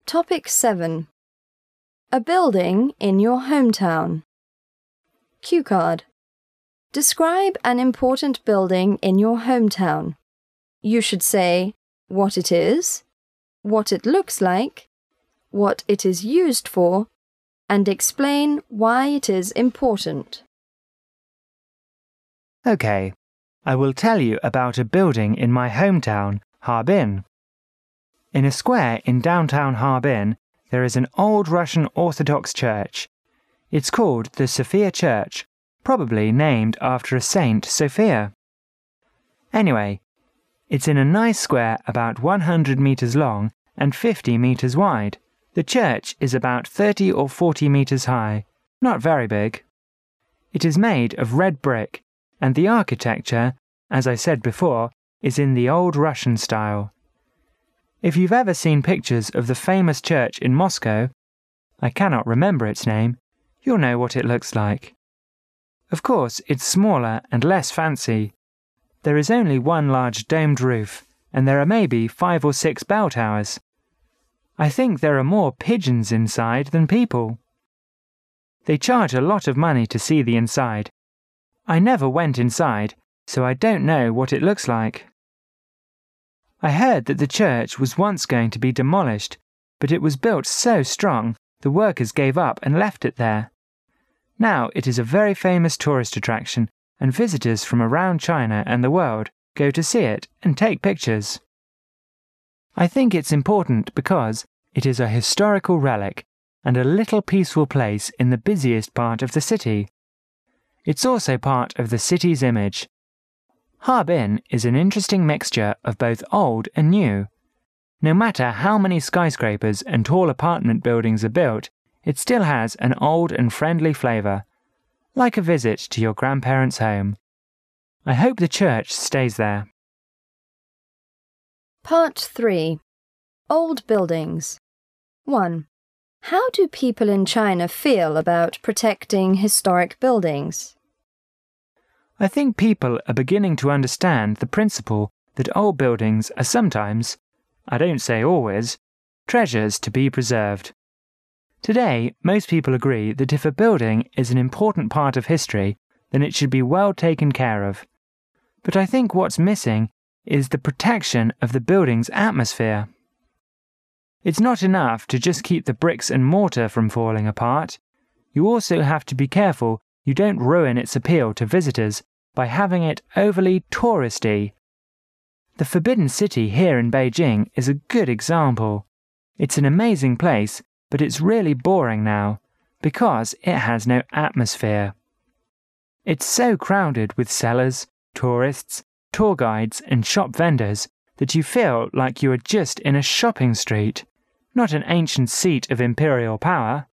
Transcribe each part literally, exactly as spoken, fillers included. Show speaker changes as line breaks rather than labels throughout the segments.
Topic seven. A building in your hometown. Cue card. Describe an important building in your hometown. You should say what it is, what it looks like, what it is used for, and explain why it is important.
Okay, I will tell you about a building in my hometown, Harbin. In a square in downtown Harbin, there is an old Russian Orthodox church. It's called the Sophia Church, probably named after a Saint Sophia. Anyway, it's in a nice square about one hundred meters long and fifty meters wide. The church is about thirty or forty meters high, not very big. It is made of red brick, and the architecture, as I said before, is in the old Russian style. If you've ever seen pictures of the famous church in Moscow, I cannot remember its name, you'll know what it looks like. Of course, it's smaller and less fancy. There is only one large domed roof, and there are maybe five or six bell towers. I think there are more pigeons inside than people. They charge a lot of money to see the inside. I never went inside, so I don't know what it looks like. I heard that the church was once going to be demolished, but it was built so strong the workers gave up and left it there. Now it is a very famous tourist attraction, and visitors from around China and the world go to see it and take pictures. I think it's important because it is a historical relic and a little peaceful place in the busiest part of the city. It's also part of the city's image. Harbin is an interesting mixture of both old and new. No matter how many skyscrapers and tall apartment buildings are built, it still has an old and friendly flavour, like a visit to your grandparents' home. I hope the church stays there.
Part three. Old buildings. one. How do people in China feel about protecting historic buildings?
I think people are beginning to understand the principle that old buildings are sometimes, I don't say always, treasures to be preserved. Today, most people agree that if a building is an important part of history, then it should be well taken care of. But I think what's missing is the protection of the building's atmosphere. It's not enough to just keep the bricks and mortar from falling apart. You also have to be careful you don't ruin its appeal to visitors by having it overly touristy. The Forbidden City here in Beijing is a good example. It's an amazing place, but it's really boring now, because it has no atmosphere. It's so crowded with sellers, tourists, tour guides and shop vendors that you feel like you are just in a shopping street, not an ancient seat of imperial power.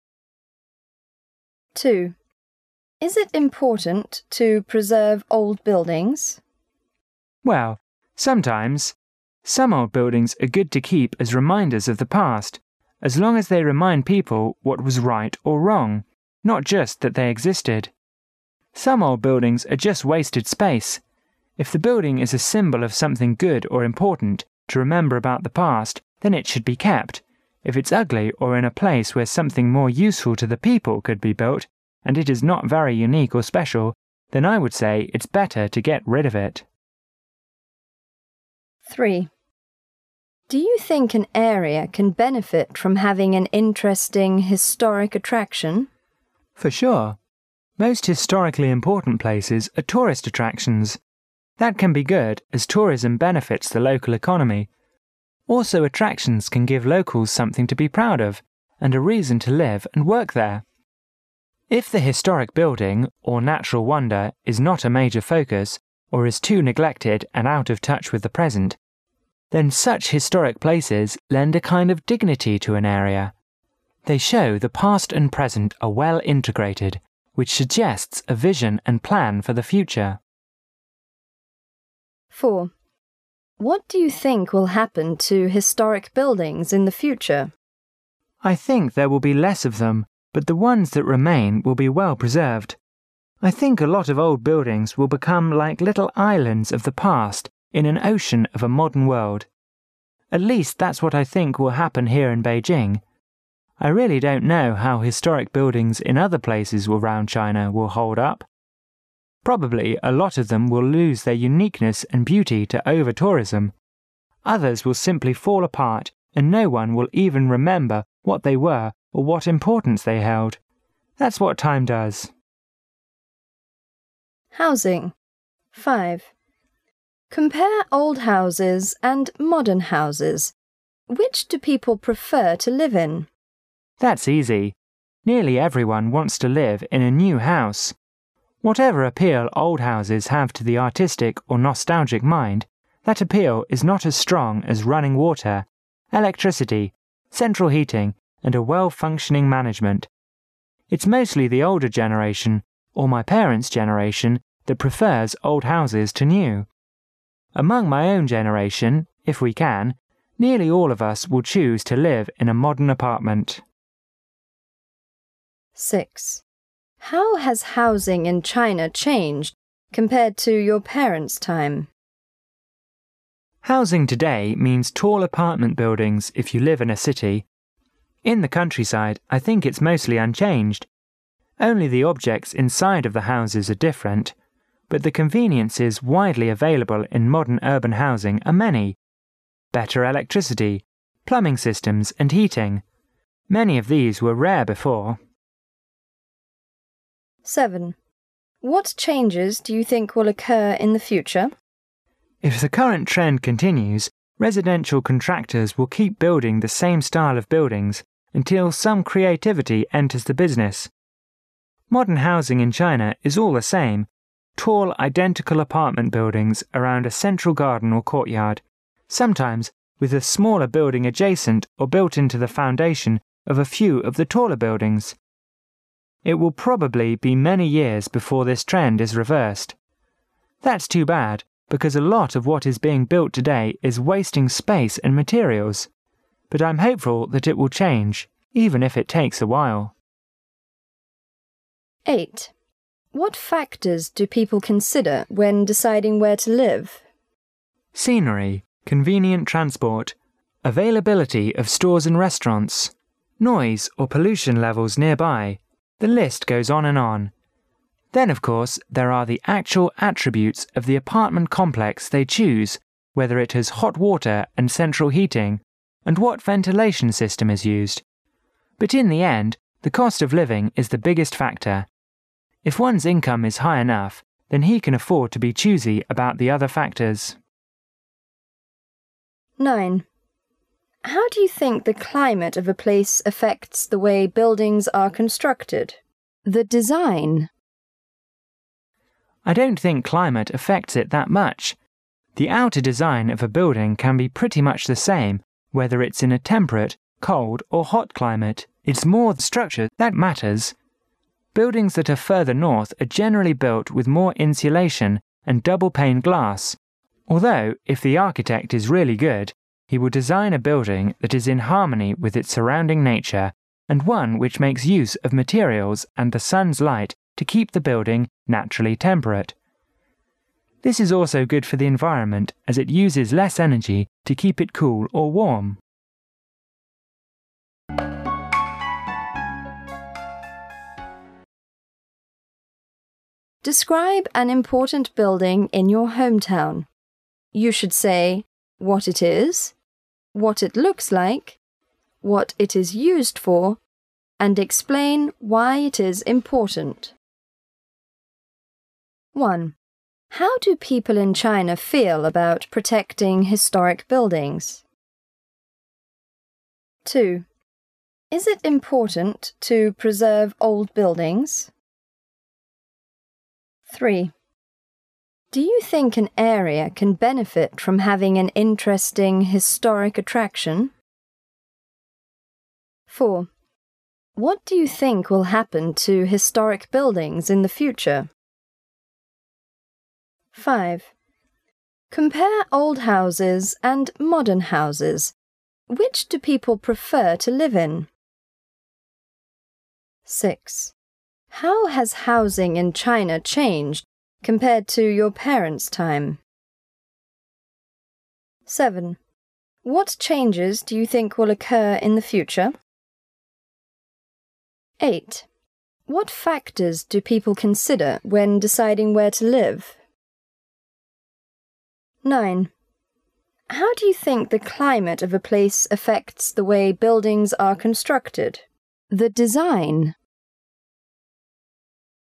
two. Is it important to preserve old buildings?
Well, sometimes. Some old buildings are good to keep as reminders of the past, as long as they remind people what was right or wrong, not just that they existed. Some old buildings are just wasted space. If the building is a symbol of something good or important to remember about the past, then it should be kept. If it's ugly or in a place where something more useful to the people could be built, and it is not very unique or special, then I would say it's better to get rid of it.
three. Do you think an area can benefit from having an interesting historic attraction?
For sure. Most historically important places are tourist attractions. That can be good as tourism benefits the local economy. Also, attractions can give locals something to be proud of and a reason to live and work there. If the historic building or natural wonder is not a major focus or is too neglected and out of touch with the present, then such historic places lend a kind of dignity to an area. They show the past and present are well integrated, which suggests a vision and plan for the future.
four. What do you think will happen to historic buildings in the future?
I think there will be less of them, but the ones that remain will be well preserved. I think a lot of old buildings will become like little islands of the past in an ocean of a modern world. At least that's what I think will happen here in Beijing. I really don't know how historic buildings in other places around China will hold up. Probably a lot of them will lose their uniqueness and beauty to over-tourism. Others will simply fall apart and no one will even remember what they were or what importance they held. That's what time does.
Housing. five. Compare old houses and modern houses. Which do people prefer to live in?
That's easy. Nearly everyone wants to live in a new house. Whatever appeal old houses have to the artistic or nostalgic mind, that appeal is not as strong as running water, electricity, central heating, and a well-functioning management. It's mostly the older generation, or my parents' generation, that prefers old houses to new. Among my own generation, if we can, nearly all of us will choose to live in a modern apartment.
six. How has housing in China changed compared to your parents' time?
Housing today means tall apartment buildings if you live in a city. In the countryside, I think it's mostly unchanged. Only the objects inside of the houses are different, but the conveniences widely available in modern urban housing are many. Better electricity, plumbing systems and heating. Many of these were rare before.
seven. What changes do you think will occur in the future?
If the current trend continues, residential contractors will keep building the same style of buildings until some creativity enters the business. Modern housing in China is all the same. Tall, identical apartment buildings around a central garden or courtyard, sometimes with a smaller building adjacent or built into the foundation of a few of the taller buildings. It will probably be many years before this trend is reversed. That's too bad, because a lot of what is being built today is wasting space and materials. But I'm hopeful that it will change, even if it takes a while.
eight. What factors do people consider when deciding where to live?
Scenery, convenient transport, availability of stores and restaurants, noise or pollution levels nearby. The list goes on and on. Then, of course, there are the actual attributes of the apartment complex they choose, whether it has hot water and central heating, and what ventilation system is used. But in the end, the cost of living is the biggest factor. If one's income is high enough, then he can afford to be choosy about the other factors.
nine. How do you think the climate of a place affects the way buildings are constructed? The design?
I don't think climate affects it that much. The outer design of a building can be pretty much the same, whether it's in a temperate, cold, or hot climate. It's more the structure that matters. Buildings that are further north are generally built with more insulation and double-pane glass, although, if the architect is really good, he will design a building that is in harmony with its surrounding nature and one which makes use of materials and the sun's light to keep the building naturally temperate. This is also good for the environment as it uses less energy to keep it cool or warm.
Describe an important building in your hometown. You should say what it is, what it looks like, what it is used for, and explain why it is important. one. How do people in China feel about protecting historic buildings? two. Is it important to preserve old buildings? three. Do you think an area can benefit from having an interesting historic attraction? four. What do you think will happen to historic buildings in the future? five. Compare old houses and modern houses. Which do people prefer to live in? six. How has housing in China changed compared to your parents' time? seven. What changes do you think will occur in the future? eight. What factors do people consider when deciding where to live? nine. How do you think the climate of a place affects the way buildings are constructed? The design